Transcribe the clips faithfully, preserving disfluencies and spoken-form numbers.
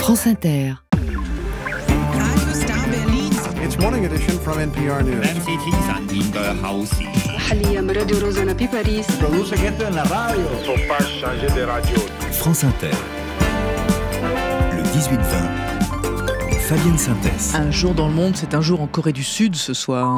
France Inter. It's morning edition from N P R News. Produce gente en la radio. France Inter. Le dix-huit vingt. Fabienne Synthèse. Un jour dans le monde, c'est un jour en Corée du Sud ce soir.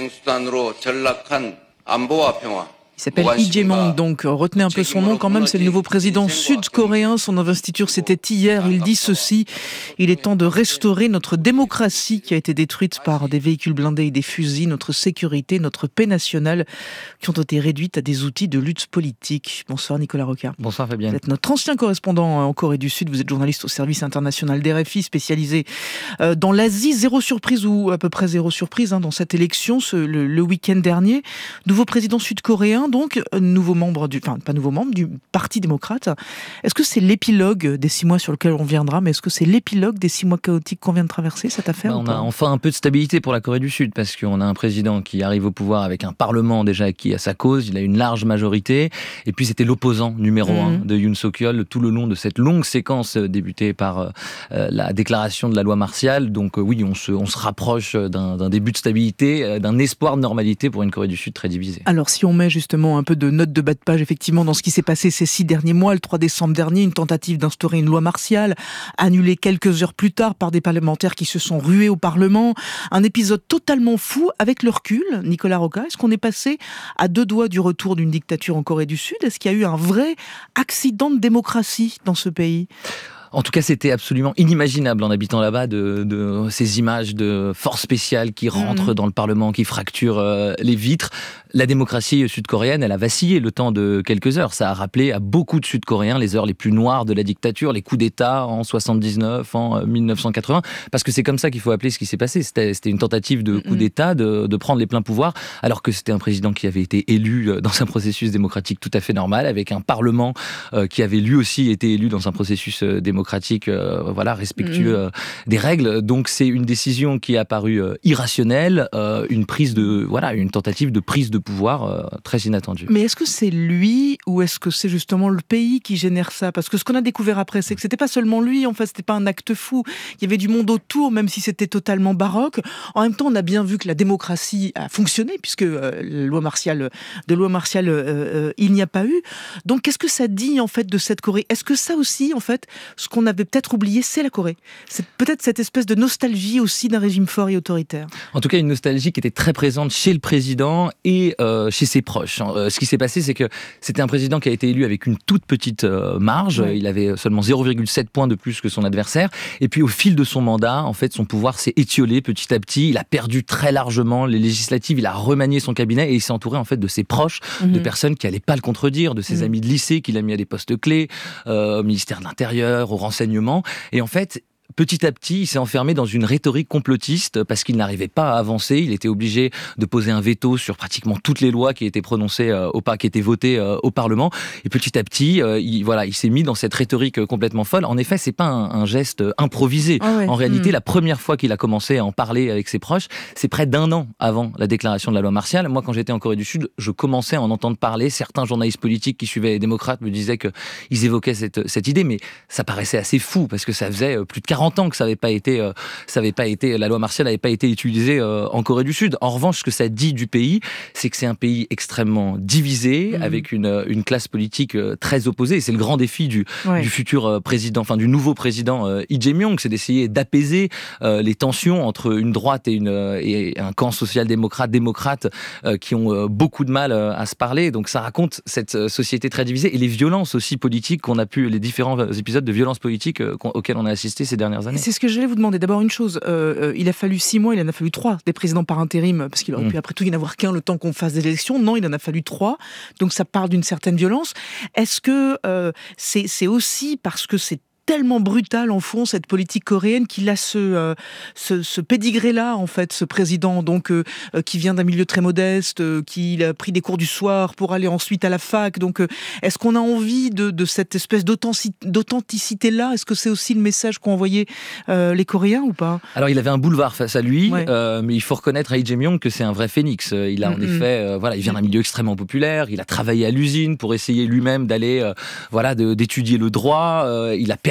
Il s'appelle Lee Jae-myung, donc retenez un peu son nom quand même, c'est le nouveau président sud-coréen. Son investiture, c'était hier. Il dit ceci: il est temps de restaurer notre démocratie qui a été détruite par des véhicules blindés et des fusils, notre sécurité, notre paix nationale qui ont été réduites à des outils de lutte politique. Bonsoir Nicolas Rocard. Bonsoir Fabienne. Vous êtes notre ancien correspondant en Corée du Sud, vous êtes journaliste au service international d'R F I, spécialisé dans l'Asie. Zéro surprise, ou à peu près zéro surprise, hein, dans cette élection, ce, le, le week-end dernier. Nouveau président sud-coréen, donc nouveau membre du, enfin pas nouveau membre du Parti démocrate. Est-ce que c'est l'épilogue des six mois sur lequel on reviendra, mais est-ce que c'est l'épilogue des six mois chaotiques qu'on vient de traverser, cette affaire? bah, On a enfin un peu de stabilité pour la Corée du Sud, parce qu'on a un président qui arrive au pouvoir avec un parlement déjà qui a sa cause, il a une large majorité, et puis c'était l'opposant numéro mmh. un de Yoon Suk-yeol tout le long de cette longue séquence débutée par euh, la déclaration de la loi martiale. Donc euh, oui, on se, on se rapproche d'un, d'un début de stabilité, euh, d'un espoir de normalité pour une Corée du Sud très divisée. Alors si on met justement un peu de notes de bas de page, effectivement, dans ce qui s'est passé ces six derniers mois. Le trois décembre dernier, une tentative d'instaurer une loi martiale, annulée quelques heures plus tard par des parlementaires qui se sont rués au Parlement. Un épisode totalement fou. Avec le recul, Nicolas Rocard, est-ce qu'on est passé à deux doigts du retour d'une dictature en Corée du Sud? Est-ce qu'il y a eu un vrai accident de démocratie dans ce pays? En tout cas, c'était absolument inimaginable en habitant là-bas de, de ces images de forces spéciales qui rentrent mmh. dans le Parlement, qui fracturent euh, les vitres. La démocratie sud-coréenne, elle a vacillé le temps de quelques heures. Ça a rappelé à beaucoup de Sud-Coréens les heures les plus noires de la dictature, les coups d'État en soixante-dix-neuf, en dix-neuf cent quatre-vingts, parce que c'est comme ça qu'il faut appeler ce qui s'est passé. C'était, c'était une tentative de coup d'État, de, de prendre les pleins pouvoirs, alors que c'était un président qui avait été élu dans un processus démocratique tout à fait normal, avec un Parlement euh, qui avait lui aussi été élu dans un processus euh, démocratique, euh, voilà, respectueux euh, des règles. Donc c'est une décision qui est apparue euh, irrationnelle, euh, une prise de, voilà, une tentative de prise de pouvoir euh, très inattendue. Mais est-ce que c'est lui ou est-ce que c'est justement le pays qui génère ça? Parce que ce qu'on a découvert après, c'est que c'était pas seulement lui, en fait, c'était pas un acte fou. Il y avait du monde autour, même si c'était totalement baroque. En même temps, on a bien vu que la démocratie a fonctionné, puisque euh, la loi martiale, de loi martiale, euh, euh, il n'y a pas eu. Donc, qu'est-ce que ça dit, en fait, de cette Corée? Est-ce que ça aussi, en fait, ce qu'on avait peut-être oublié, c'est la Corée? C'est peut-être cette espèce de nostalgie aussi d'un régime fort et autoritaire. En tout cas, une nostalgie qui était très présente chez le président et euh, chez ses proches. Euh, ce qui s'est passé, c'est que c'était un président qui a été élu avec une toute petite euh, marge. Ouais. Il avait seulement zéro virgule sept points de plus que son adversaire. Et puis, au fil de son mandat, en fait, son pouvoir s'est étiolé petit à petit. Il a perdu très largement les législatives. Il a remanié son cabinet et il s'est entouré, en fait, de ses proches, mmh. de personnes qui n'allaient pas le contredire, de ses mmh. amis de lycée qu'il a mis à des postes clés, euh, au ministère de l'Intérieur, au renseignement. Et en fait, petit à petit, il s'est enfermé dans une rhétorique complotiste parce qu'il n'arrivait pas à avancer. Il était obligé de poser un veto sur pratiquement toutes les lois qui étaient prononcées euh, au pas, qui étaient votées euh, au Parlement. Et petit à petit, euh, il, voilà, il s'est mis dans cette rhétorique complètement folle. En effet, c'est pas un, un geste improvisé. Ah ouais. En réalité, mmh. la première fois qu'il a commencé à en parler avec ses proches, c'est près d'un an avant la déclaration de la loi martiale. Moi, quand j'étais en Corée du Sud, je commençais à en entendre parler. Certains journalistes politiques qui suivaient les démocrates me disaient qu'ils évoquaient cette, cette idée, mais ça paraissait assez fou parce que ça faisait plus de quarante ans que ça n'avait pas été, euh, ça avait pas été, la loi martiale n'avait pas été utilisée euh, en Corée du Sud. En revanche, ce que ça dit du pays, c'est que c'est un pays extrêmement divisé, mmh. avec une, une classe politique euh, très opposée. C'est le grand défi du, ouais. du futur euh, président, enfin du nouveau président euh, Lee Jae-myung, c'est d'essayer d'apaiser euh, les tensions entre une droite et, une, euh, et un camp social-démocrate, démocrate, euh, qui ont euh, beaucoup de mal euh, à se parler. Donc ça raconte cette euh, société très divisée et les violences aussi politiques qu'on a pu, les différents épisodes de violences politiques euh, auxquels on a assisté ces dernières années. C'est ce que j'allais vous demander. D'abord une chose, euh, il a fallu six mois, il en a fallu trois des présidents par intérim, parce qu'il aurait mmh. pu après tout y en avoir qu'un le temps qu'on fasse des élections. Non, il en a fallu trois. Donc ça parle d'une certaine violence. Est-ce que euh, c'est, c'est aussi parce que c'est tellement brutal en fond cette politique coréenne qu'il a ce euh, ce, ce pédigré-là en fait, ce président donc euh, qui vient d'un milieu très modeste, euh, qui a pris des cours du soir pour aller ensuite à la fac. Donc euh, est-ce qu'on a envie de, de cette espèce d'authenticité-là? Est-ce que c'est aussi le message qu'ont envoyé euh, les Coréens ou pas? Alors il avait un boulevard face à lui, ouais. euh, mais il faut reconnaître à Lee Jae-myung que c'est un vrai phénix. Il a en mm-hmm. effet, euh, voilà, il vient d'un milieu extrêmement populaire. Il a travaillé à l'usine pour essayer lui-même d'aller, euh, voilà, de, d'étudier le droit. Euh, il a perdu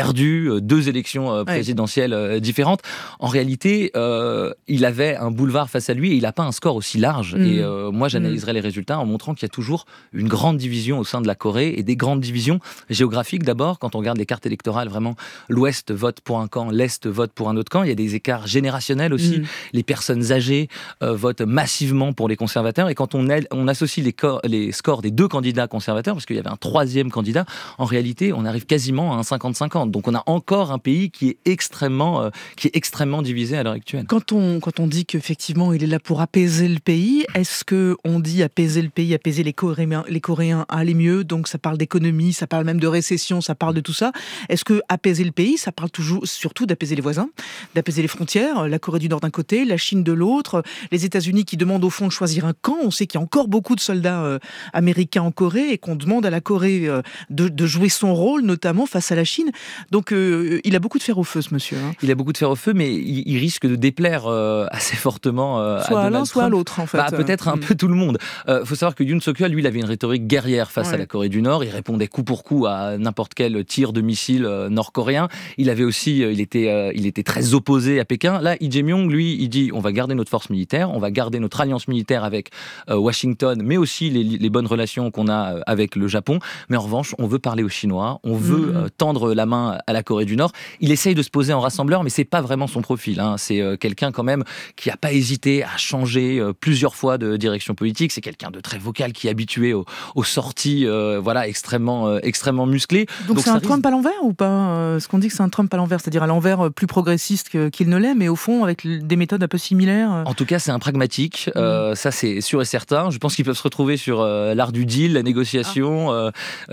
perdu euh, deux élections euh, présidentielles euh, différentes. En réalité, euh, il avait un boulevard face à lui et il n'a pas un score aussi large. Mmh. Et euh, moi, j'analyserai mmh. les résultats en montrant qu'il y a toujours une grande division au sein de la Corée et des grandes divisions géographiques d'abord. Quand on regarde les cartes électorales, vraiment, l'Ouest vote pour un camp, l'Est vote pour un autre camp. Il y a des écarts générationnels aussi. Mmh. Les personnes âgées euh, votent massivement pour les conservateurs. Et quand on, a, on associe les, cor- les scores des deux candidats conservateurs, parce qu'il y avait un troisième candidat, en réalité, on arrive quasiment à un cinquante cinquante. Donc on a encore un pays qui est extrêmement, euh, qui est extrêmement divisé à l'heure actuelle. Quand on, quand on dit qu'effectivement il est là pour apaiser le pays, est-ce qu'on dit apaiser le pays, apaiser les Coréens, les Coréens à aller mieux? Donc ça parle d'économie, ça parle même de récession, ça parle de tout ça. Est-ce que apaiser le pays, ça parle toujours, surtout d'apaiser les voisins, d'apaiser les frontières, la Corée du Nord d'un côté, la Chine de l'autre, les États-Unis qui demandent au fond de choisir un camp. On sait qu'il y a encore beaucoup de soldats euh, américains en Corée et qu'on demande à la Corée euh, de, de jouer son rôle, notamment face à la Chine. Donc euh, il a beaucoup de fer au feu, ce monsieur. Hein. Il a beaucoup de fer au feu, mais il, il risque de déplaire euh, assez fortement euh, soit à, à l'un, Trump. soit à l'autre, en fait. Bah, peut-être un mmh. peu tout le monde. Il euh, faut savoir que Yoon Suk-yeol, lui, il avait une rhétorique guerrière face ouais. à la Corée du Nord. Il répondait coup pour coup à n'importe quel tir de missile euh, nord-coréen. Il avait aussi, euh, il était, euh, il était très opposé à Pékin. Là, Lee Jae-myung, lui, il dit on va garder notre force militaire, on va garder notre alliance militaire avec euh, Washington, mais aussi les, les bonnes relations qu'on a avec le Japon. Mais en revanche, on veut parler aux Chinois, on veut mmh. euh, tendre la main à la Corée du Nord. Il essaye de se poser en rassembleur, mais c'est pas vraiment son profil. Hein. C'est euh, quelqu'un quand même qui a pas hésité à changer euh, plusieurs fois de direction politique. C'est quelqu'un de très vocal, qui est habitué aux, aux sorties, euh, voilà, extrêmement, euh, extrêmement musclées. Donc, Donc c'est un risque... Trump à l'envers ou pas? Ce qu'on dit que c'est un Trump à l'envers, c'est-à-dire à l'envers plus progressiste que, qu'il ne l'est, mais au fond avec des méthodes un peu similaires. En tout cas, c'est un pragmatique. Mmh. Euh, ça, c'est sûr et certain. Je pense qu'ils peuvent se retrouver sur euh, l'art du deal, la négociation, ah. euh,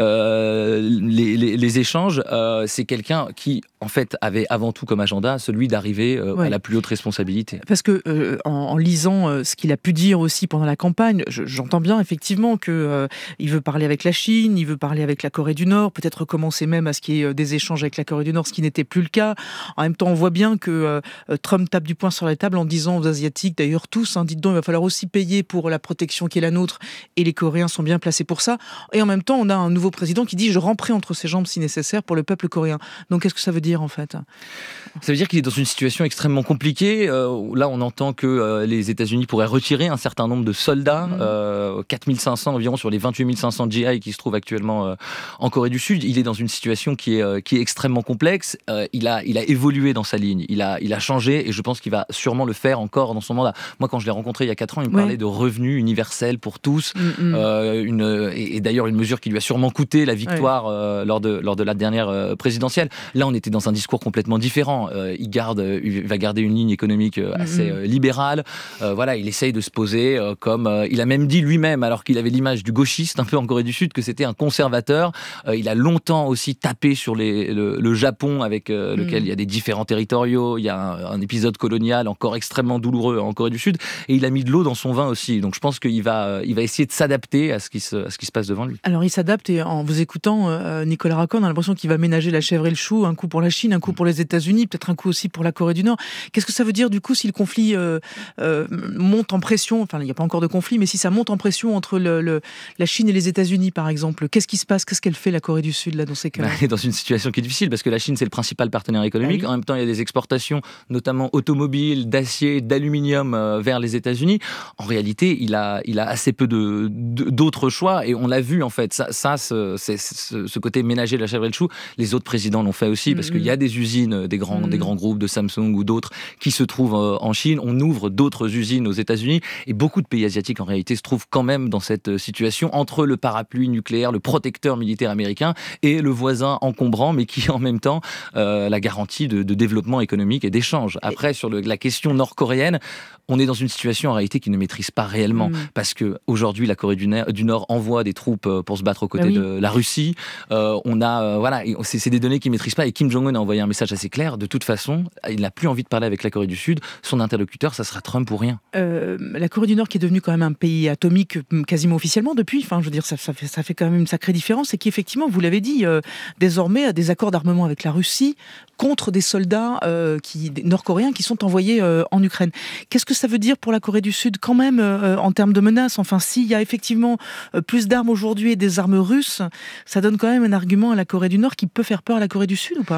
euh, les, les, les échanges. Euh, c'est quelqu'un qui, en fait, avait avant tout comme agenda celui d'arriver euh, ouais. à la plus haute responsabilité. Parce que euh, en, en lisant euh, ce qu'il a pu dire aussi pendant la campagne, je, j'entends bien effectivement que euh, il veut parler avec la Chine, il veut parler avec la Corée du Nord, peut-être recommencer même à ce qu'il y ait des échanges avec la Corée du Nord, ce qui n'était plus le cas. En même temps, on voit bien que euh, Trump tape du poing sur la table en disant aux Asiatiques, d'ailleurs tous, hein, dites donc, il va falloir aussi payer pour la protection qui est la nôtre, et les Coréens sont bien placés pour ça. Et en même temps, on a un nouveau président qui dit, je ramperai entre ses jambes si nécessaire pour le peuple coréen. Donc, qu'est-ce que ça veut dire en fait? Ça veut dire qu'il est dans une situation extrêmement compliquée. Euh, là, on entend que euh, les États-Unis pourraient retirer un certain nombre de soldats, mmh. euh, quatre mille cinq cents environ sur les vingt-huit mille cinq cents G I qui se trouvent actuellement euh, en Corée du Sud. Il est dans une situation qui est, euh, qui est extrêmement complexe. Euh, il, a, il a évolué dans sa ligne, il a, il a changé et je pense qu'il va sûrement le faire encore dans son mandat. Moi, quand je l'ai rencontré il y a quatre ans, il me ouais. parlait de revenu universel pour tous. Mmh. Euh, une, et, et d'ailleurs, une mesure qui lui a sûrement coûté la victoire ouais. euh, lors, de, lors de la dernière euh, présidentielle. Là, on était dans un discours complètement différent. Euh, il, garde, il va garder une ligne économique euh, assez euh, libérale. Euh, voilà, il essaye de se poser euh, comme... Euh, il a même dit lui-même, alors qu'il avait l'image du gauchiste un peu en Corée du Sud, que c'était un conservateur. Euh, il a longtemps aussi tapé sur les, le, le Japon, avec euh, lequel mm. il y a des différends territoriaux. Il y a un, un épisode colonial encore extrêmement douloureux en Corée du Sud. Et il a mis de l'eau dans son vin aussi. Donc je pense qu'il va, il va essayer de s'adapter à ce qui se, à ce qui se passe devant lui. Alors il s'adapte et en vous écoutant, euh, Nicolas Racon, on a l'impression qu'il va ménager la chèvre et le chou, un coup pour la Chine, un coup pour les États-Unis, peut-être un coup aussi pour la Corée du Nord. Qu'est-ce que ça veut dire du coup si le conflit euh, euh, monte en pression, enfin il n'y a pas encore de conflit, mais si ça monte en pression entre le, le, la Chine et les États-Unis par exemple, qu'est-ce qui se passe? Qu'est-ce qu'elle fait la Corée du Sud là dans ces cas-là? bah, Elle est dans une situation qui est difficile parce que la Chine c'est le principal partenaire économique. Ah oui. En même temps il y a des exportations notamment automobiles, d'acier, d'aluminium euh, vers les États-Unis. En réalité il a, il a assez peu de, de, d'autres choix et on l'a vu en fait. Ça, ça ce, c'est, ce, ce côté ménager de la chèvre et le chou, les autres présidents l'ont fait aussi parce mm-hmm. qu'il y a des usines, des grands, mm-hmm. des grands groupes de Samsung ou d'autres qui se trouvent en Chine. On ouvre d'autres usines aux États-Unis et beaucoup de pays asiatiques en réalité se trouvent quand même dans cette situation entre le parapluie nucléaire, le protecteur militaire américain et le voisin encombrant mais qui en même temps euh, la garantie de, de développement économique et d'échange. Après sur le, la question nord-coréenne, on est dans une situation en réalité qui ne maîtrise pas réellement mmh. parce que aujourd'hui la Corée du, Nord, du Nord envoie des troupes pour se battre aux côtés bah oui. de la Russie. Euh, on a euh, voilà, c'est, c'est des données qu'il ne maîtrise pas et Kim Jong-un a envoyé un message assez clair. De toute façon, il n'a plus envie de parler avec la Corée du Sud. Son interlocuteur, ça sera Trump ou rien. Euh, la Corée du Nord qui est devenue quand même un pays atomique quasiment officiellement depuis. Enfin, je veux dire, ça, ça, fait, ça fait quand même une sacrée différence et qui effectivement, vous l'avez dit, euh, désormais a des accords d'armement avec la Russie contre des soldats euh, qui, des nord-coréens qui sont envoyés euh, en Ukraine. Qu'est-ce que ça veut dire pour la Corée du Sud quand même euh, en termes de menaces? Enfin, s'il y a effectivement euh, plus d'armes aujourd'hui et des armes russes, ça donne quand même un argument à la Corée du Nord qui peut faire peur à la Corée du Sud ou pas?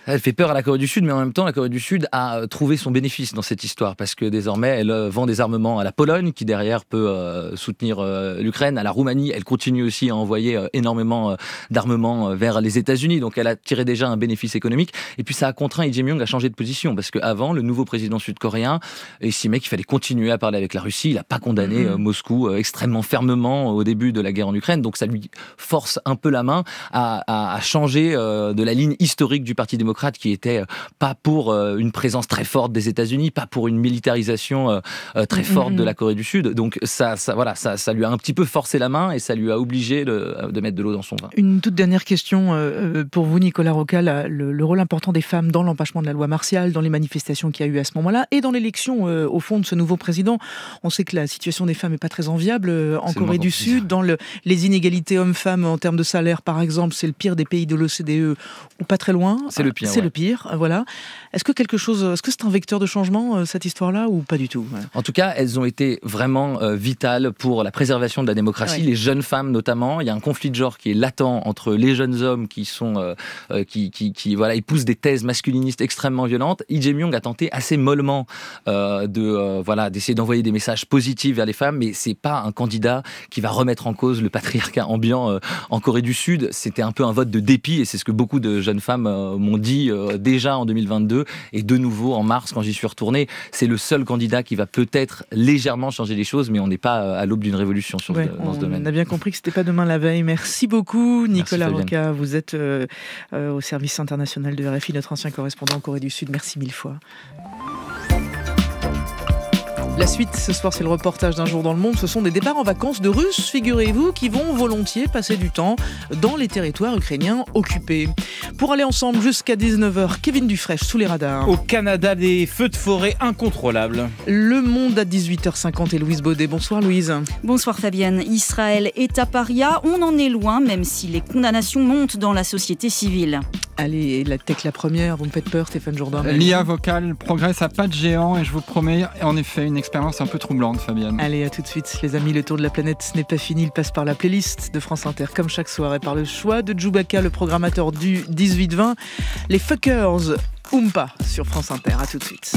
Elle fait peur à la Corée du Sud, mais en même temps, la Corée du Sud a trouvé son bénéfice dans cette histoire, parce que désormais, elle vend des armements à la Pologne, qui derrière peut euh, soutenir euh, l'Ukraine, à la Roumanie. Elle continue aussi à envoyer euh, énormément euh, d'armements euh, vers les États-Unis, donc elle a tiré déjà un bénéfice économique. Et puis ça a contraint Lee Jae-myung à changer de position, parce qu'avant, le nouveau président sud-coréen estimait qu'il fallait continuer à parler avec la Russie. Il n'a pas condamné euh, Moscou euh, extrêmement fermement au début de la guerre en Ukraine, donc ça lui force un peu la main à, à, à changer euh, de la ligne historique du Parti démocrate, qui était pas pour euh, une présence très forte des États-Unis, pas pour une militarisation euh, euh, très forte mmh. de la Corée du Sud. Donc ça, ça, voilà, ça, ça lui a un petit peu forcé la main et ça lui a obligé de, de mettre de l'eau dans son vin. Une toute dernière question euh, pour vous, Nicolas Rocca, la, le, le rôle important des femmes dans l'empêchement de la loi martiale, dans les manifestations qu'il y a eu à ce moment-là et dans l'élection euh, au fond de ce nouveau président. On sait que la situation des femmes n'est pas très enviable euh, en c'est Corée du Sud, dans le, les inégalités hommes-femmes en termes de salaire, par exemple, c'est le pire des pays de l'O C D E ou pas très loin. C'est le pire. C'est ouais. le pire, voilà. Est-ce que quelque chose, est-ce que c'est un vecteur de changement, cette histoire-là, ou pas du tout? Ouais. En tout cas, elles ont été vraiment euh, vitales pour la préservation de la démocratie, ouais. les jeunes femmes notamment. Il y a un conflit de genre qui est latent entre les jeunes hommes qui sont, euh, euh, qui, qui, qui, voilà, ils poussent des thèses masculinistes extrêmement violentes. Lee Jae-myung a tenté assez mollement euh, de, euh, voilà, d'essayer d'envoyer des messages positifs vers les femmes, mais c'est pas un candidat qui va remettre en cause le patriarcat ambiant euh, en Corée du Sud. C'était un peu un vote de dépit, et c'est ce que beaucoup de jeunes femmes euh, m'ont dit euh, déjà en deux mille vingt-deux et de nouveau en mars quand j'y suis retourné. C'est le seul candidat qui va peut-être légèrement changer les choses, mais on n'est pas à l'aube d'une révolution sur ouais, ce, dans ce domaine. On a bien compris que c'était pas demain la veille. Merci beaucoup Nicolas Rocca. Vous êtes euh, euh, au service international de R F I, notre ancien correspondant en Corée du Sud. Merci mille fois. La suite, ce soir, c'est le reportage d'un jour dans le monde. Ce sont des départs en vacances de Russes, figurez-vous, qui vont volontiers passer du temps dans les territoires ukrainiens occupés. Pour aller ensemble jusqu'à dix-neuf heures, Kevin Dufresne sous les radars. Au Canada, des feux de forêt incontrôlables. Le Monde à dix-huit heures cinquante et Louise Baudet. Bonsoir Louise. Bonsoir Fabienne. Israël est à paria. On en est loin, même si les condamnations montent dans la société civile. Allez, la tech la première, vous me faites peur Stéphane Jourdain. L'I A vocale progresse à pas de géant et je vous promets en effet une expérience un peu troublante, Fabienne. Allez, à tout de suite les amis, le tour de la planète ce n'est pas fini, il passe par la playlist de France Inter comme chaque soir et par le choix de Djoubaka, le programmateur du dix-huit vingt. Les Fuckers, Oompa sur France Inter, à tout de suite.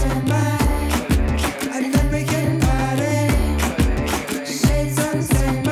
Same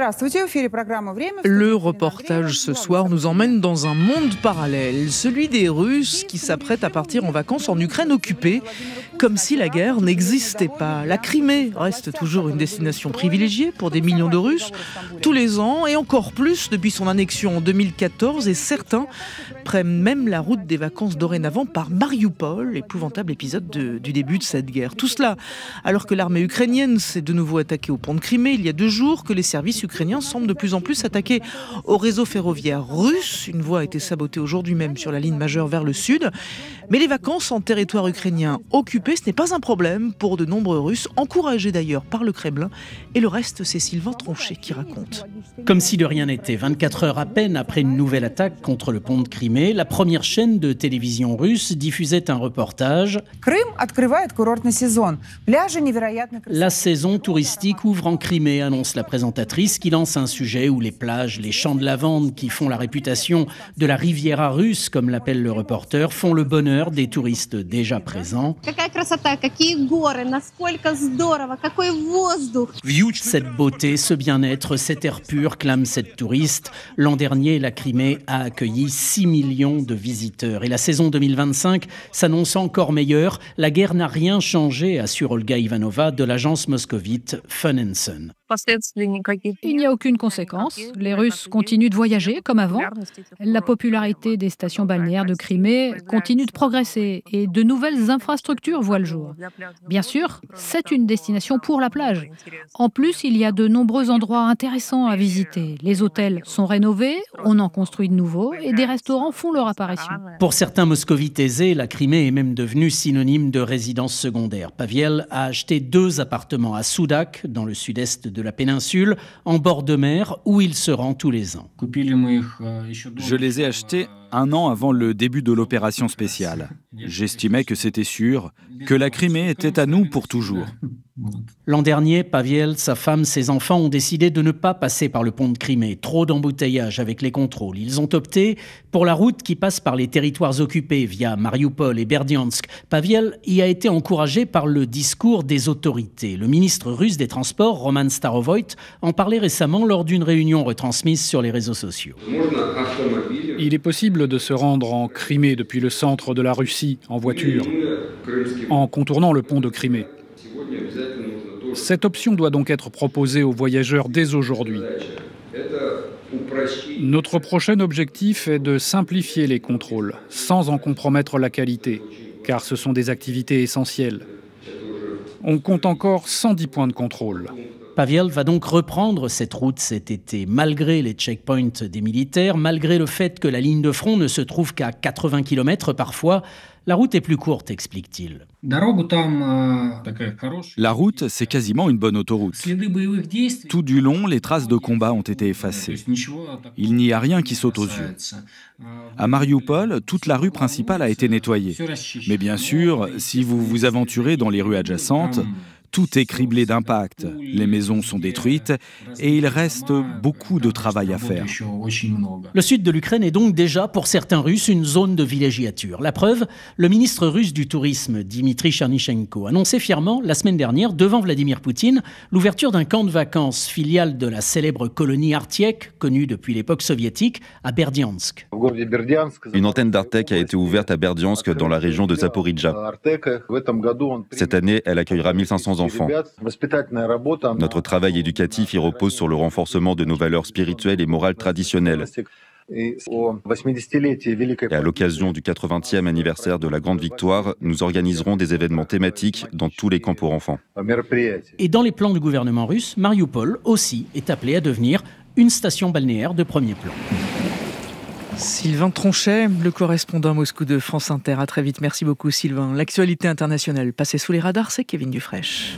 Le reportage ce soir nous emmène dans un monde parallèle, celui des Russes qui s'apprêtent à partir en vacances en Ukraine occupée, comme si la guerre n'existait pas. La Crimée reste toujours une destination privilégiée pour des millions de Russes tous les ans, et encore plus depuis son annexion en deux mille quatorze, et certains prennent même la route des vacances dorénavant par Mariupol, épouvantable épisode de, du début de cette guerre. Tout cela alors que l'armée ukrainienne s'est de nouveau attaquée au pont de Crimée il y a deux jours, que les services ukrainiens semblent de plus en plus s'attaquer au réseau ferroviaire russe. Une voie a été sabotée aujourd'hui même sur la ligne majeure vers le sud. Mais les vacances en territoire ukrainien occupé, ce n'est pas un problème pour de nombreux Russes, encouragés d'ailleurs par le Kremlin. Et le reste, c'est Sylvain Tronchet qui raconte. Comme si de rien n'était, vingt-quatre heures à peine après une nouvelle attaque contre le pont de Crimée, la première chaîne de télévision russe diffusait un reportage. La saison touristique ouvre en Crimée, annonce la présentatrice, qui lance un sujet où les plages, les champs de lavande qui font la réputation de la Riviera russe, comme l'appelle le reporter, font le bonheur des touristes déjà présents. Cette beauté, ce bien-être, cet air pur, clame cette touriste. L'an dernier, la Crimée a accueilli six millions de visiteurs. Et la saison deux mille vingt-cinq s'annonce encore meilleure. La guerre n'a rien changé, assure Olga Ivanova de l'agence moscovite Fun and Sun. Il n'y a aucune conséquence. Les Russes continuent de voyager comme avant. La popularité des stations balnéaires de Crimée continue de progresser et de nouvelles infrastructures voient le jour. Bien sûr, c'est une destination pour la plage. En plus, il y a de nombreux endroits intéressants à visiter. Les hôtels sont rénovés, on en construit de nouveaux et des restaurants font leur apparition. Pour certains moscovites aisés, la Crimée est même devenue synonyme de résidence secondaire. Pavel a acheté deux appartements à Soudak, dans le sud-est de la péninsule, en bord de mer, où il se rend tous les ans. Je les ai achetés un an avant le début de l'opération spéciale. J'estimais que c'était sûr, que la Crimée était à nous pour toujours. L'an dernier, Pavel, sa femme, ses enfants ont décidé de ne pas passer par le pont de Crimée. Trop d'embouteillages avec les contrôles. Ils ont opté pour la route qui passe par les territoires occupés via Mariupol et Berdiansk. Pavel y a été encouragé par le discours des autorités. Le ministre russe des Transports, Roman Starovoyt, en parlait récemment lors d'une réunion retransmise sur les réseaux sociaux. Il est possible de se rendre en Crimée depuis le centre de la Russie en voiture, en contournant le pont de Crimée. Cette option doit donc être proposée aux voyageurs dès aujourd'hui. Notre prochain objectif est de simplifier les contrôles, sans en compromettre la qualité, car ce sont des activités essentielles. On compte encore cent dix points de contrôle. Pavel va donc reprendre cette route cet été, malgré les checkpoints des militaires, malgré le fait que la ligne de front ne se trouve qu'à quatre-vingts kilomètres parfois. La route est plus courte, explique-t-il. La route, c'est quasiment une bonne autoroute. Tout du long, les traces de combat ont été effacées. Il n'y a rien qui saute aux yeux. À Mariupol, toute la rue principale a été nettoyée. Mais bien sûr, si vous vous aventurez dans les rues adjacentes, tout est criblé d'impacts, les maisons sont détruites et il reste beaucoup de travail à faire. Le sud de l'Ukraine est donc déjà, pour certains Russes, une zone de villégiature. La preuve, le ministre russe du Tourisme, Dmitry Chernychenko, annonçait fièrement la semaine dernière, devant Vladimir Poutine, l'ouverture d'un camp de vacances, filiale de la célèbre colonie Artiek, connue depuis l'époque soviétique, à Berdiansk. Une antenne d'Artek a été ouverte à Berdiansk, dans la région de Zaporijjia. Cette année, elle accueillera mille cinq cents enfants. Notre travail éducatif y repose sur le renforcement de nos valeurs spirituelles et morales traditionnelles. Et à l'occasion du quatre-vingtième anniversaire de la Grande Victoire, nous organiserons des événements thématiques dans tous les camps pour enfants. Et dans les plans du gouvernement russe, Mariupol aussi est appelé à devenir une station balnéaire de premier plan. Sylvain Tronchet, le correspondant à Moscou de France Inter. À très vite. Merci beaucoup Sylvain. L'actualité internationale passée sous les radars, c'est Kevin Dufraîche.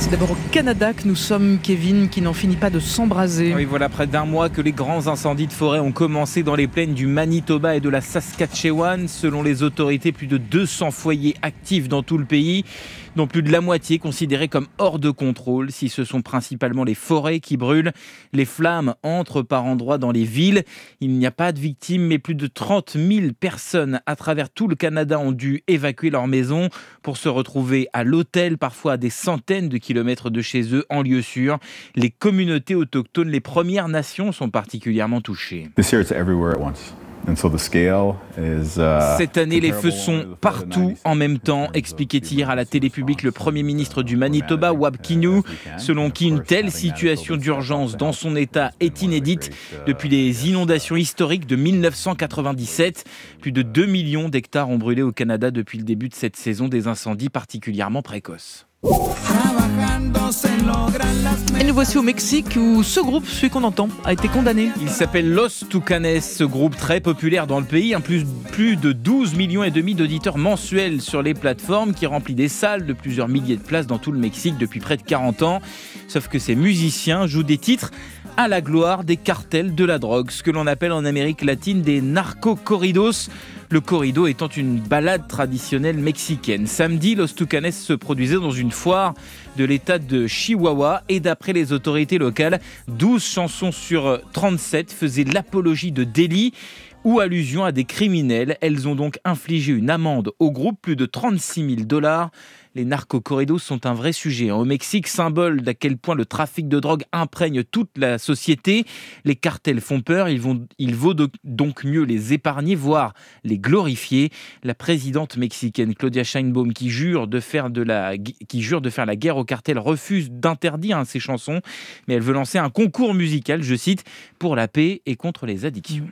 C'est d'abord au Canada que nous sommes, Kevin, qui n'en finit pas de s'embraser. Oui, voilà près d'un mois que les grands incendies de forêt ont commencé dans les plaines du Manitoba et de la Saskatchewan. Selon les autorités, plus de deux cents foyers actifs dans tout le pays, dont plus de la moitié considérés comme hors de contrôle. Si ce sont principalement les forêts qui brûlent, les flammes entrent par endroits dans les villes. Il n'y a pas de victimes, mais plus de trente mille personnes à travers tout le Canada ont dû évacuer leur maison pour se retrouver à l'hôtel, parfois à des centaines de kilomètres de chez eux, en lieu sûr. Les communautés autochtones, les Premières Nations, sont particulièrement touchées. This year it's everywhere at once. And so the scale is, uh, Cette année, les feux sont partout en même temps, expliquait hier à la télé publique le Premier ministre du Manitoba, Wab Kinew, selon qui une telle situation d'urgence dans son État est inédite depuis les inondations historiques de mille neuf cent quatre-vingt-dix-sept. Plus de deux millions d'hectares ont brûlé au Canada depuis le début de cette saison, des incendies particulièrement précoces. Et nous voici au Mexique où ce groupe, celui qu'on entend, a été condamné. Il s'appelle Los Tucanes, ce groupe très populaire dans le pays, un plus, plus de douze millions et demi d'auditeurs mensuels sur les plateformes, qui remplit des salles de plusieurs milliers de places dans tout le Mexique depuis près de quarante ans. Sauf que ces musiciens jouent des titres à la gloire des cartels de la drogue, ce que l'on appelle en Amérique latine des narco-corridos. Le corrido étant une ballade traditionnelle mexicaine. Samedi, Los Tucanes se produisait dans une foire de l'état de Chihuahua et d'après les autorités locales, douze chansons sur trente-sept faisaient l'apologie de délits ou allusion à des criminels. Elles ont donc infligé une amende au groupe, plus de trente-six mille dollars. Les narco-corridos sont un vrai sujet. Au Mexique, symbole d'à quel point le trafic de drogue imprègne toute la société. Les cartels font peur, il, vont, il vaut donc mieux les épargner, voire les glorifier. La présidente mexicaine Claudia Sheinbaum, qui jure de faire, de la, qui jure de faire la guerre aux cartels, refuse d'interdire hein, ses chansons, mais elle veut lancer un concours musical, je cite, pour la paix et contre les addictions.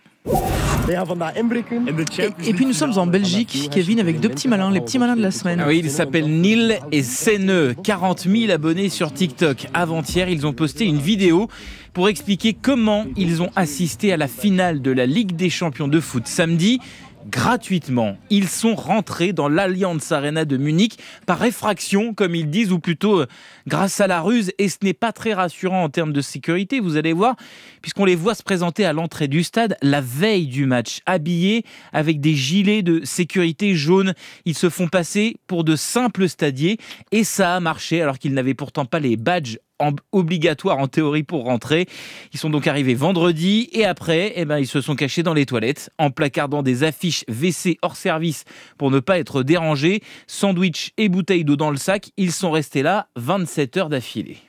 Et, et puis nous sommes en Belgique, Kevin, avec deux petits malins, les petits malins de la semaine. Ah oui, ils s'appellent Neil et Sene, quarante mille abonnés sur TikTok. Avant-hier, ils ont posté une vidéo pour expliquer comment ils ont assisté à la finale de la Ligue des champions de foot samedi. Gratuitement. Ils sont rentrés dans l'Allianz Arena de Munich par effraction, comme ils disent, ou plutôt euh, grâce à la ruse. Et ce n'est pas très rassurant en termes de sécurité, vous allez voir, puisqu'on les voit se présenter à l'entrée du stade la veille du match, habillés avec des gilets de sécurité jaunes. Ils se font passer pour de simples stadiers et ça a marché alors qu'ils n'avaient pourtant pas les badges obligatoire en théorie pour rentrer. Ils sont donc arrivés vendredi et après, eh ben, ils se sont cachés dans les toilettes en placardant des affiches W C hors service pour ne pas être dérangés. Sandwich et bouteilles d'eau dans le sac, ils sont restés là vingt-sept heures d'affilée.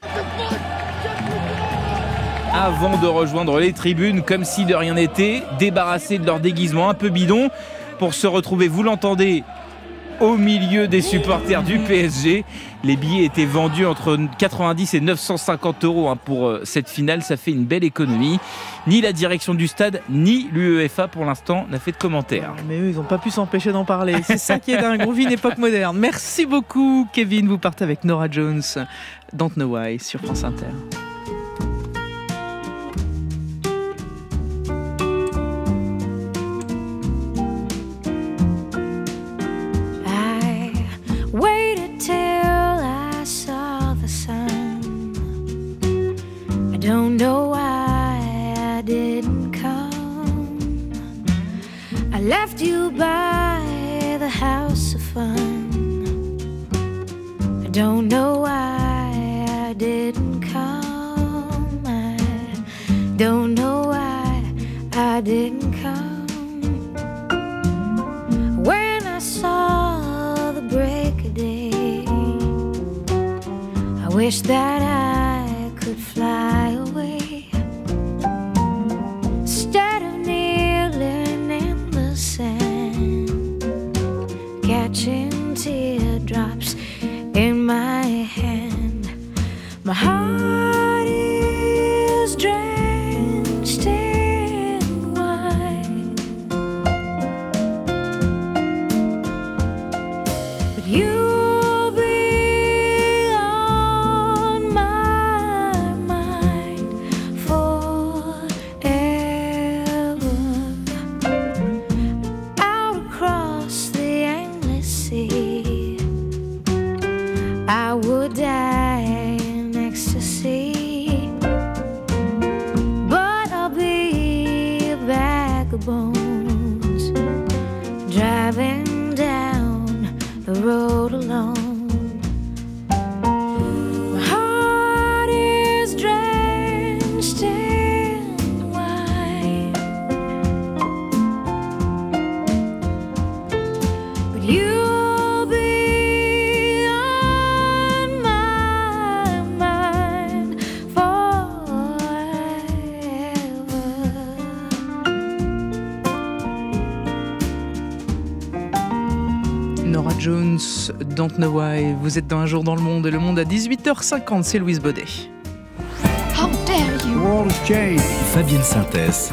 Avant de rejoindre les tribunes, comme si de rien n'était, débarrassés de leur déguisement un peu bidon, pour se retrouver, vous l'entendez, au milieu des supporters du P S G. Les billets étaient vendus entre quatre-vingt-dix et neuf cent cinquante euros hein, pour cette finale. Ça fait une belle économie. Ni la direction du stade, ni l'UEFA pour l'instant n'a fait de commentaires. Mais eux, ils n'ont pas pu s'empêcher d'en parler. C'est ça qui est dingue. On vit une époque moderne. Merci beaucoup, Kevin. Vous partez avec Norah Jones, Don't Know Why, sur France Inter. Don't know why I didn't come. I left you by the house of fun. I don't know why I didn't come. I don't know why I didn't come. When I saw the break of day, I wish that I could fly away instead of kneeling in the sand, catching teardrops in my hand. My heart is drenched in wine, but you I would die Stones, Don't Know Why. Vous êtes dans Un jour dans le monde et le monde à dix-huit heures cinquante, c'est Louise Baudet. How dare you? The world has changed. Fabienne Synthèse.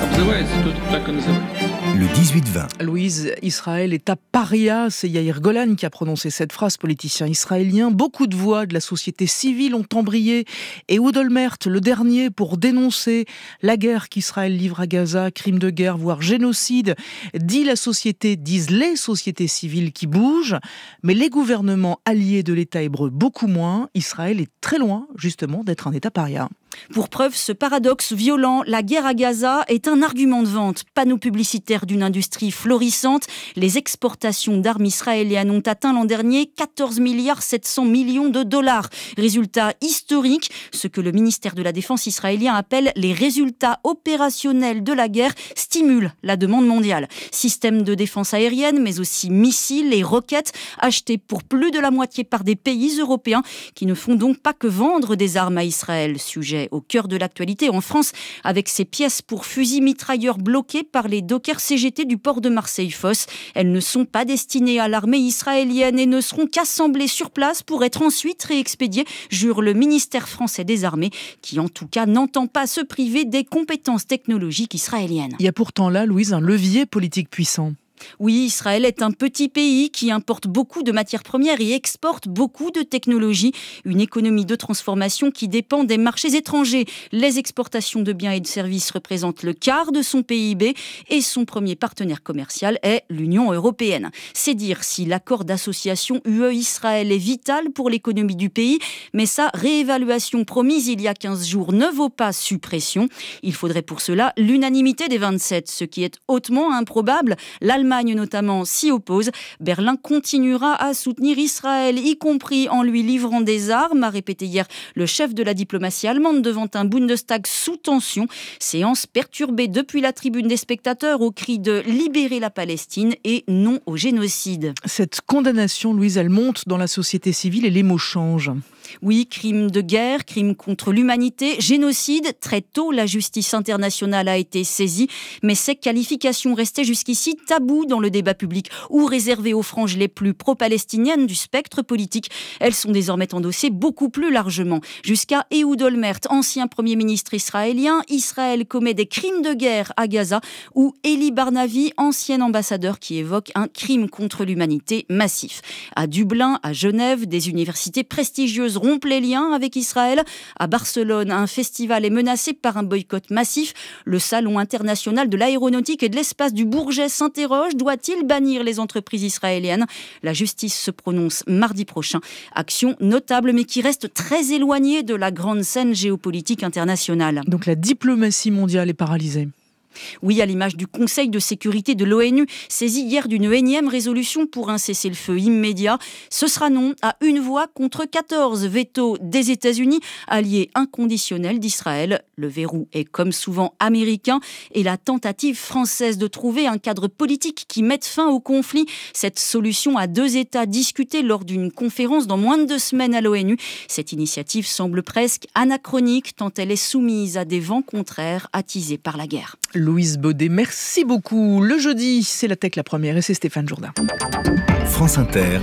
Le dix-huit vingt. Louise, Israël est à paria. C'est Yair Golan qui a prononcé cette phrase, politicien israélien. Beaucoup de voix de la société civile ont embrayé. Et Ehud Olmert, le dernier, pour dénoncer la guerre qu'Israël livre à Gaza, crime de guerre, voire génocide, dit la société, disent les sociétés civiles qui bougent. Mais les gouvernements alliés de l'État hébreu, beaucoup moins. Israël est très loin, justement, d'être un État paria. Pour preuve, ce paradoxe violent, la guerre à Gaza est un argument de vente. Panneau publicitaire d'une industrie florissante. Les exportations d'armes israéliennes ont atteint l'an dernier quatorze milliards sept cents millions de dollars. Résultat historique, ce que le ministère de la Défense israélien appelle les résultats opérationnels de la guerre stimulent la demande mondiale. Systèmes de défense aérienne, mais aussi missiles et roquettes achetés pour plus de la moitié par des pays européens qui ne font donc pas que vendre des armes à Israël. Sujet au cœur de l'actualité en France, avec ces pièces pour fusils mitrailleurs bloquées par les dockers C G T du port de Marseille-Fos. Elles ne sont pas destinées à l'armée israélienne et ne seront qu'assemblées sur place pour être ensuite réexpédiées, jure le ministère français des Armées, qui en tout cas n'entend pas se priver des compétences technologiques israéliennes. Il y a pourtant là, Louise, un levier politique puissant. Oui, Israël est un petit pays qui importe beaucoup de matières premières et exporte beaucoup de technologies. Une économie de transformation qui dépend des marchés étrangers. Les exportations de biens et de services représentent le quart de son P I B et son premier partenaire commercial est l'Union européenne. C'est dire si l'accord d'association U E-Israël est vital pour l'économie du pays, mais sa réévaluation promise il y a quinze jours ne vaut pas suppression. Il faudrait pour cela l'unanimité des vingt-sept, ce qui est hautement improbable. L'Allemagne notamment s'y oppose. Berlin continuera à soutenir Israël, y compris en lui livrant des armes, a répété hier le chef de la diplomatie allemande devant un Bundestag sous tension. Séance perturbée depuis la tribune des spectateurs au cri de « libérer la Palestine » et « non au génocide ». Cette condamnation, Louise, elle monte dans la société civile et les mots changent. Oui, crime de guerre, crime contre l'humanité, génocide. Très tôt, la justice internationale a été saisie, mais ces qualifications restaient jusqu'ici taboues dans le débat public ou réservées aux franges les plus pro-palestiniennes du spectre politique. Elles sont désormais endossées beaucoup plus largement. Jusqu'à Ehud Olmert, ancien Premier ministre israélien, Israël commet des crimes de guerre à Gaza, ou Eli Barnavi, ancien ambassadeur qui évoque un crime contre l'humanité massif. À Dublin, à Genève, des universités prestigieuses rompent les liens avec Israël. À Barcelone, un festival est menacé par un boycott massif. Le Salon international de l'aéronautique et de l'espace du Bourget s'interroge. Doit-il bannir les entreprises israéliennes ? La justice se prononce mardi prochain. Action notable, mais qui reste très éloignée de la grande scène géopolitique internationale. Donc la diplomatie mondiale est paralysée. Oui, à l'image du Conseil de sécurité de l'ONU, saisi hier d'une énième résolution pour un cessez-le-feu immédiat. Ce sera non à une voix contre quatorze. Veto des États-Unis, allié inconditionnel d'Israël. Le verrou est comme souvent américain et la tentative française de trouver un cadre politique qui mette fin au conflit. Cette solution à deux États discutée lors d'une conférence dans moins de deux semaines à l'ONU. Cette initiative semble presque anachronique tant elle est soumise à des vents contraires attisés par la guerre. Louise Baudet, merci beaucoup. Le jeudi, c'est la Tech la première et c'est Stéphane Jourdain. France Inter,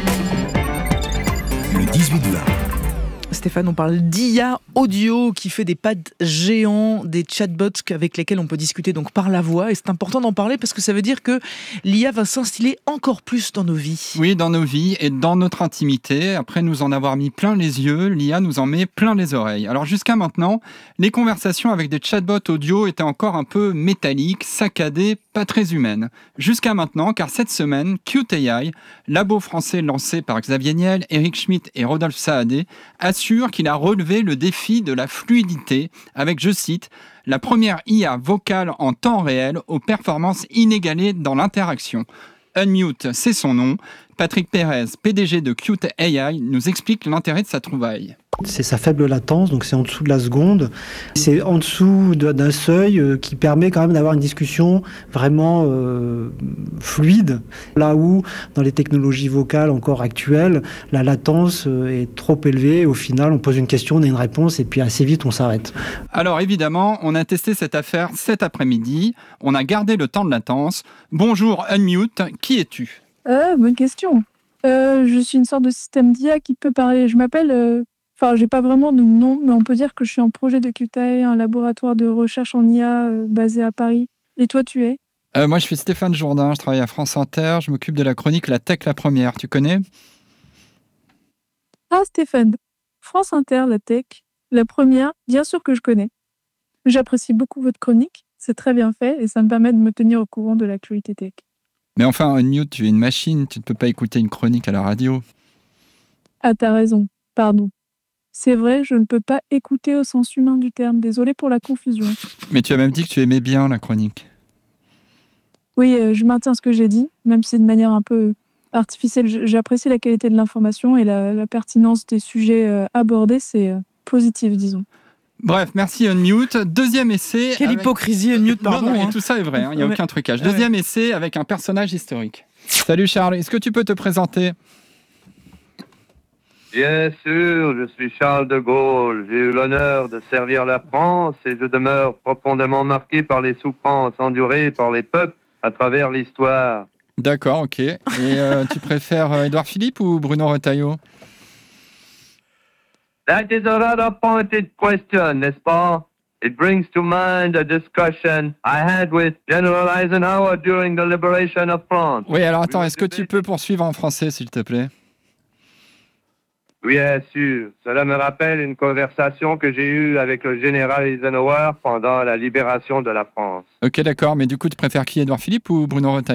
le dix-huit vingt. Stéphane, on parle d'I A audio qui fait des pads géants, des chatbots avec lesquels on peut discuter donc par la voix. Et c'est important d'en parler parce que ça veut dire que l'I A va s'instiller encore plus dans nos vies. Oui, dans nos vies et dans notre intimité. Après nous en avoir mis plein les yeux, l'I A nous en met plein les oreilles. Alors jusqu'à maintenant, les conversations avec des chatbots audio étaient encore un peu métalliques, saccadées, pas très humaines. Jusqu'à maintenant, car cette semaine, Qt A I, labo français lancé par Xavier Niel, Eric Schmidt et Rodolphe Saadé, assure qu'il a relevé le défi de la fluidité avec, je cite, « la première I A vocale en temps réel aux performances inégalées dans l'interaction ». Unmute, c'est son nom. Patrick Pérez, P D G de Qt A I, nous explique l'intérêt de sa trouvaille. C'est sa faible latence, donc c'est en dessous de la seconde. C'est en dessous d'un seuil qui permet quand même d'avoir une discussion vraiment euh, fluide. Là où, dans les technologies vocales encore actuelles, la latence est trop élevée. Au final, on pose une question, on a une réponse, et puis assez vite, on s'arrête. Alors évidemment, on a testé cette affaire cet après-midi. On a gardé le temps de latence. Bonjour Unmute, qui es-tu ? Euh, bonne question. Euh, je suis une sorte de système d'I A qui peut parler. Je m'appelle... euh, Enfin, j'ai pas vraiment de nom, mais on peut dire que je suis en projet de Q T A, un laboratoire de recherche en I A euh, basé à Paris. Et toi, tu es Euh, moi, je suis Stéphane Jourdain, je travaille à France Inter, je m'occupe de la chronique La Tech la Première. Tu connais ? Ah, Stéphane. France Inter, la tech, la première, bien sûr que je connais. J'apprécie beaucoup votre chronique, c'est très bien fait et ça me permet de me tenir au courant de l'actualité tech. Mais enfin, Unmute, tu es une machine, tu ne peux pas écouter une chronique à la radio. Ah, t'as raison, pardon. C'est vrai, je ne peux pas écouter au sens humain du terme. Désolée pour la confusion. Mais tu as même dit que tu aimais bien la chronique. Oui, euh, je maintiens ce que j'ai dit, même si c'est de manière un peu artificielle. J'apprécie la qualité de l'information et la, la pertinence des sujets euh, abordés, c'est euh, positif, disons. Bref, merci Unmute. Deuxième essai... Quelle avec... hypocrisie, Unmute, pardon. Non, non, hein. et tout ça est vrai, il hein, n'y a Ouais. aucun trucage. Ouais. Deuxième essai avec un personnage historique. Salut Charles, est-ce que tu peux te présenter ? Bien sûr, je suis Charles de Gaulle. J'ai eu l'honneur de servir la France et je demeure profondément marqué par les souffrances endurées par les peuples à travers l'histoire. D'accord, ok. Et euh, tu préfères euh, Édouard Philippe ou Bruno Retailleau ? That is a rather pointed question, n'est-ce pas? It brings to mind a discussion I had with General Eisenhower during the liberation of France. Oui, alors attends, est-ce que tu peux poursuivre en français, s'il te plaît ? Bien sûr. Cela me rappelle une conversation que j'ai eue avec le général Eisenhower pendant la libération de la France. Ok, d'accord, mais du coup, tu préfères qui, Édouard Philippe ou Bruno Retailleau ?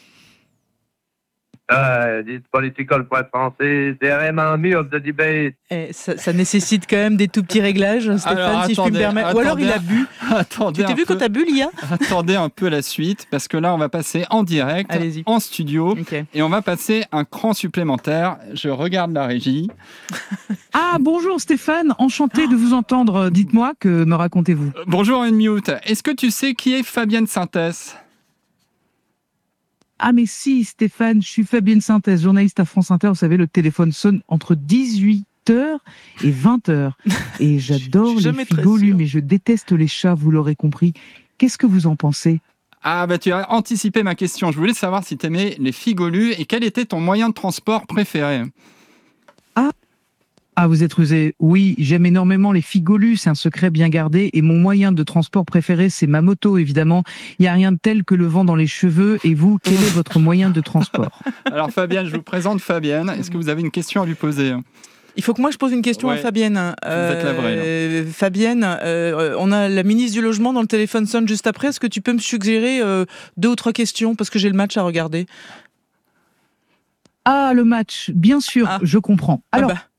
Uh, this political preferences, they remind me of the debate. Eh, ça, ça nécessite quand même des tout petits réglages, Stéphane, Alors, si je puis me attendez, permettre. Ou alors il a attendez, bu. Attendez Tu t'es un vu peu. quand t'as bu, Lia Attendez un peu la suite, parce que là, on va passer en direct, Allez-y. en studio, Ok. et on va passer un cran supplémentaire. Je regarde la régie. Ah, bonjour Stéphane, enchanté de vous entendre. Dites-moi, que me racontez-vous ? Euh, Bonjour Unmute, est-ce que tu sais qui est Fabienne Synthèse ? Ah mais si Stéphane, je suis Fabienne Synthèse, journaliste à France Inter. Vous savez, le téléphone sonne entre dix-huit heures et vingt heures. Et j'adore les jamais très figolus, sûre. mais je déteste les chats, vous l'aurez compris. Qu'est-ce que vous en pensez ? Ah bah tu as anticipé ma question. Je voulais savoir si tu aimais les figolus et quel était ton moyen de transport préféré. Ah, vous êtes rusé. Oui, j'aime énormément les figolus, c'est un secret bien gardé. Et mon moyen de transport préféré, c'est ma moto, évidemment. Il n'y a rien de tel que le vent dans les cheveux. Et vous, quel est votre moyen de transport ? Alors Fabienne, je vous présente Fabienne. Est-ce que vous avez une question à lui poser ? Il faut que moi je pose une question Ouais. à Fabienne. êtes la vraie, Euh, Fabienne, euh, on a la ministre du Logement dans le téléphone sonne juste après. Est-ce que tu peux me suggérer euh, deux ou trois questions parce que j'ai le match à regarder? Ah, le match, bien sûr, Ah. je comprends. Alors, Ah bah.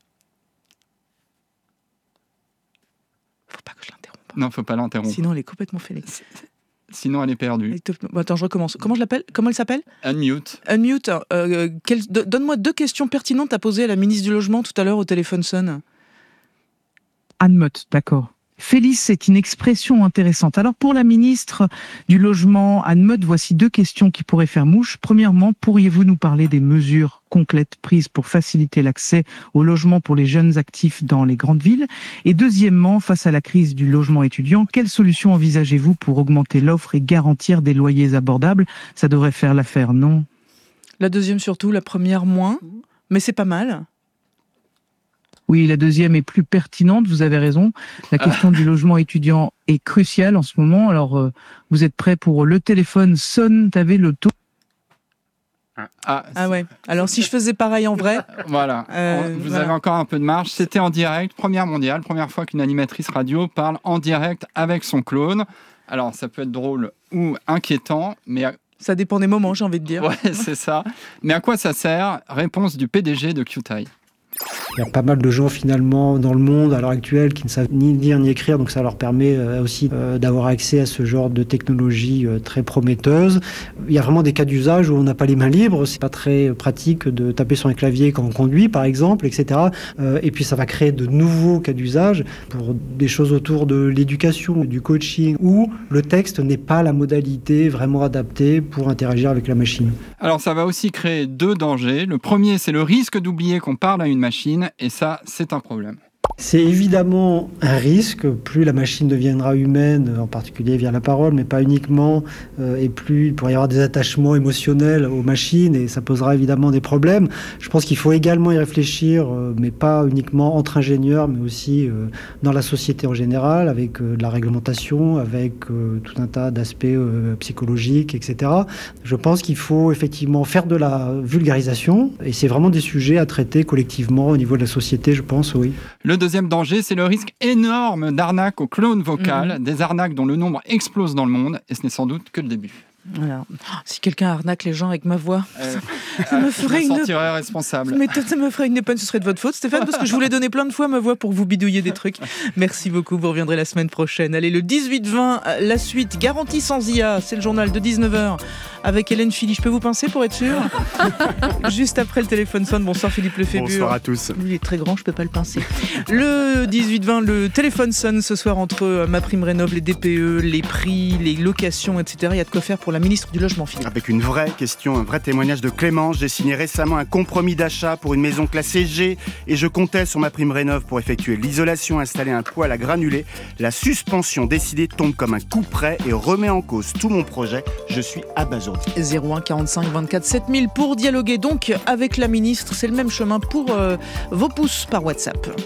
Faut pas que je l'interrompe. Non, faut pas l'interrompre. Sinon, elle est complètement fêlée. Sinon, elle est perdue. Elle te- Bon, attends, je recommence. Comment je l'appelle? Comment elle s'appelle? Unmute. Unmute. euh, quel- do- Donne-moi deux questions pertinentes à poser à la ministre du Logement tout à l'heure au téléphone sonne. Anne Motte, d'accord. Félix, c'est une expression intéressante. Alors pour la ministre du Logement, Anne Motte, voici deux questions qui pourraient faire mouche. Premièrement, pourriez-vous nous parler des mesures concrètes prises pour faciliter l'accès au logement pour les jeunes actifs dans les grandes villes? Et deuxièmement, face à la crise du logement étudiant, quelles solutions envisagez-vous pour augmenter l'offre et garantir des loyers abordables? Ça devrait faire l'affaire, non? La deuxième surtout, la première moins, mais c'est pas mal. Oui, la deuxième est plus pertinente, vous avez raison. La question du logement étudiant est cruciale en ce moment. Alors, euh, vous êtes prêts pour le téléphone sonne, t'avais le taux. Ah, Ah ouais. Alors si je faisais pareil en vrai. Voilà, Euh, vous voilà. avez encore un peu de marge. C'était en direct, première mondiale, première fois qu'une animatrice radio parle en direct avec son clone. Alors, ça peut être drôle ou inquiétant, mais... à- Ça dépend des moments, j'ai envie de dire. Ouais, c'est ça. Mais à quoi ça sert? Réponse du P D G de Q T I. Il y a pas mal de gens finalement dans le monde à l'heure actuelle qui ne savent ni lire ni écrire, donc ça leur permet euh, aussi euh, d'avoir accès à ce genre de technologie euh, très prometteuse. Il y a vraiment des cas d'usage où on n'a pas les mains libres, c'est pas très pratique de taper sur un clavier quand on conduit par exemple, et cetera. Euh, et puis ça va créer de nouveaux cas d'usage pour des choses autour de l'éducation, du coaching, où le texte n'est pas la modalité vraiment adaptée pour interagir avec la machine. Alors, ça va aussi créer deux dangers. Le premier, c'est le risque d'oublier qu'on parle à une machine, et ça, c'est un problème. C'est évidemment un risque, plus la machine deviendra humaine, en particulier via la parole, mais pas uniquement, euh, et plus il pourrait y avoir des attachements émotionnels aux machines, et ça posera évidemment des problèmes. Je pense qu'il faut également y réfléchir, euh, mais pas uniquement entre ingénieurs, mais aussi euh, dans la société en général, avec euh, de la réglementation, avec euh, tout un tas d'aspects euh, psychologiques, et cetera. Je pense qu'il faut effectivement faire de la vulgarisation, et c'est vraiment des sujets à traiter collectivement au niveau de la société, je pense, oui. Le deuxième danger, c'est le risque énorme d'arnaque au clone vocal, mmh. des arnaques dont le nombre explose dans le monde, et ce n'est sans doute que le début. Voilà. Si quelqu'un arnaque les gens avec ma voix, euh, ça me ferait je me une... sentirais responsable. Mais ça me ferait une épine, ce serait de votre faute, Stéphane, parce que je vous l'ai donné plein de fois ma voix pour vous bidouiller des trucs. Merci beaucoup, vous reviendrez la semaine prochaine. Allez, le dix-huit vingt, la suite, garantie sans I A, c'est le journal de dix-neuf heures avec Hélène Philly. Je peux vous pincer pour être sûr? Juste après le téléphone sonne. Bonsoir Philippe Lefébure. Bonsoir à tous. Il est très grand, je peux pas le pincer. Le dix-huit vingt, le téléphone sonne ce soir entre MaPrimeRénov', les D P E, les prix, les locations, et cetera. Il y a de quoi faire pour la ministre du Logement, Philippe. Avec une vraie question, un vrai témoignage de Clémence. J'ai signé récemment un compromis d'achat pour une maison classée G et je comptais sur MaPrimeRénov' pour effectuer l'isolation, installer un poêle à granulés. La suspension décidée tombe comme un coup près et remet en cause tout mon projet. Je suis abasourdi. zéro un quarante-cinq vingt-quatre sept mille pour dialoguer donc avec la ministre. C'est le même chemin pour euh, vos pouces par WhatsApp.